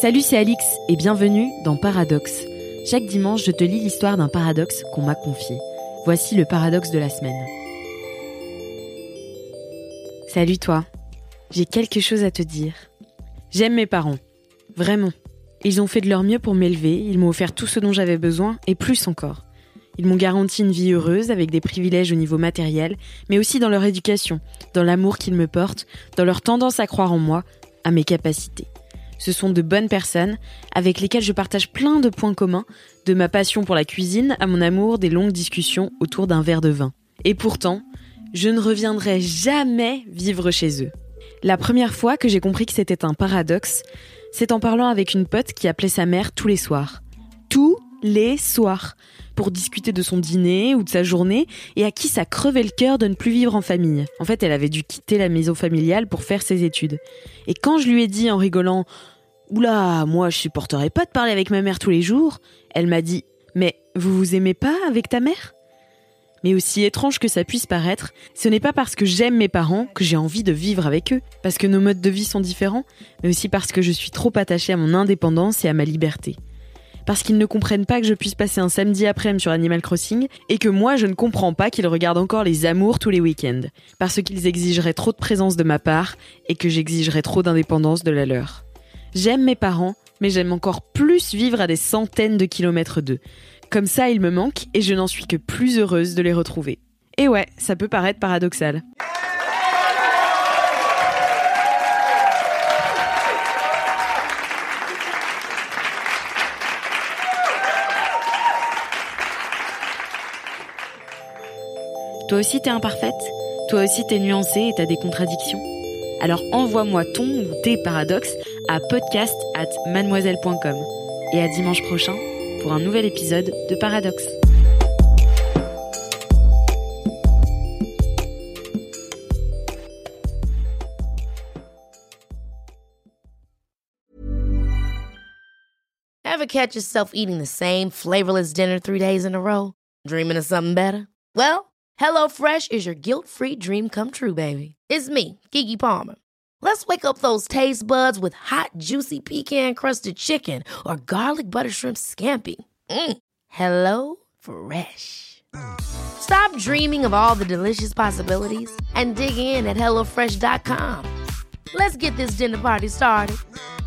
Salut, c'est Alix et bienvenue dans Paradoxe. Chaque dimanche, je te lis l'histoire d'un paradoxe qu'on m'a confié. Voici le paradoxe de la semaine. Salut toi, j'ai quelque chose à te dire. J'aime mes parents, vraiment. Ils ont fait de leur mieux pour m'élever, ils m'ont offert tout ce dont j'avais besoin et plus encore. Ils m'ont garanti une vie heureuse avec des privilèges au niveau matériel, mais aussi dans leur éducation, dans l'amour qu'ils me portent, dans leur tendance à croire en moi, à mes capacités. Ce sont de bonnes personnes avec lesquelles je partage plein de points communs, de ma passion pour la cuisine à mon amour des longues discussions autour d'un verre de vin. Et pourtant, je ne reviendrai jamais vivre chez eux. La première fois que j'ai compris que c'était un paradoxe, c'est en parlant avec une pote qui appelait sa mère tous les soirs. Tous les soirs, pour discuter de son dîner ou de sa journée, et à qui ça crevait le cœur de ne plus vivre en famille. En fait, elle avait dû quitter la maison familiale pour faire ses études. Et quand je lui ai dit en rigolant « Oula, moi je supporterais pas de parler avec ma mère tous les jours », elle m'a dit « Mais vous vous aimez pas avec ta mère ?» Mais aussi étrange que ça puisse paraître, ce n'est pas parce que j'aime mes parents que j'ai envie de vivre avec eux, parce que nos modes de vie sont différents, mais aussi parce que je suis trop attachée à mon indépendance et à ma liberté. Parce qu'ils ne comprennent pas que je puisse passer un samedi après-midi sur Animal Crossing et que moi je ne comprends pas qu'ils regardent encore les amours tous les week-ends. Parce qu'ils exigeraient trop de présence de ma part et que j'exigerais trop d'indépendance de la leur. J'aime mes parents, mais j'aime encore plus vivre à des centaines de kilomètres d'eux. Comme ça, ils me manquent et je n'en suis que plus heureuse de les retrouver. Et ouais, ça peut paraître paradoxal. Toi aussi t'es imparfaite, toi aussi t'es nuancée et t'as des contradictions. Alors envoie-moi ton ou tes paradoxes à podcast@mademoiselle.com. Et à dimanche prochain pour un nouvel épisode de Paradoxe. Ever catch yourself eating the same flavorless dinner 3 days in a row? Dreaming of something better? Well, HelloFresh is your guilt-free dream come true, baby. It's me, Keke Palmer. Let's wake up those taste buds with hot, juicy pecan-crusted chicken or garlic butter shrimp scampi. Hello Fresh. Stop dreaming of all the delicious possibilities and dig in at HelloFresh.com. Let's get this dinner party started.